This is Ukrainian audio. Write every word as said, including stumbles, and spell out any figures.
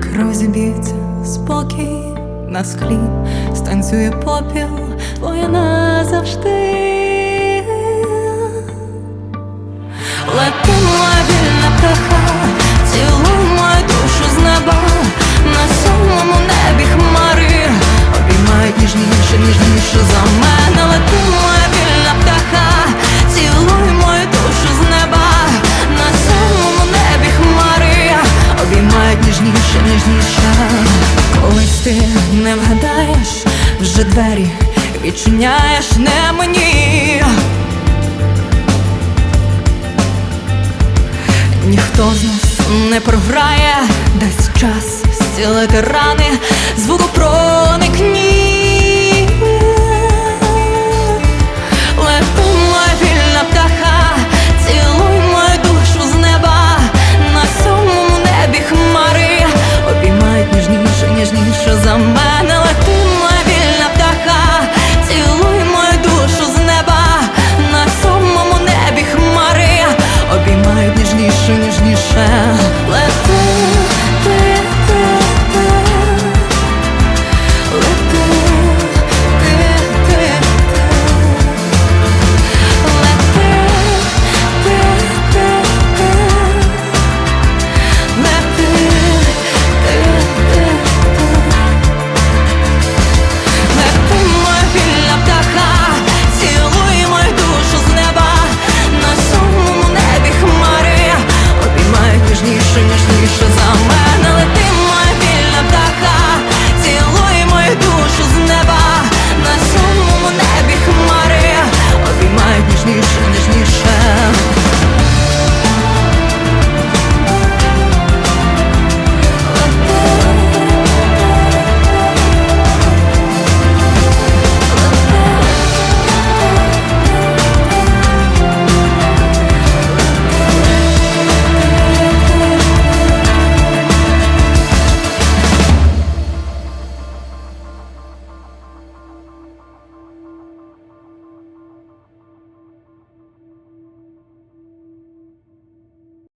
як розіб'ється спокій на склі, станцює попіл твоє назавжди. Лети, моя вільна птаха, цілуй мою душу з неба, на сьомому небі хмари обіймають ніжніше, ніжніше за мене. Лети, моя вільна птаха, цілуй мою душу з неба, на сьомому небі хмари обіймають ніжніше, ніжніше. Колись ти не вгадаєш, вже двері відчиняєш не мені. Ніхто з нас не програє, дасть час зцілити рани, звуку проникні. Лети, моя вільна птаха, цілуй мою душу з неба, на сьомому небі хмари обіймають ніжніше, ніжніше за мене. Лети, моя вільна птаха, цілуй мою душу з неба, на сьомому небі хмари обіймають ніжніше, ніжніше.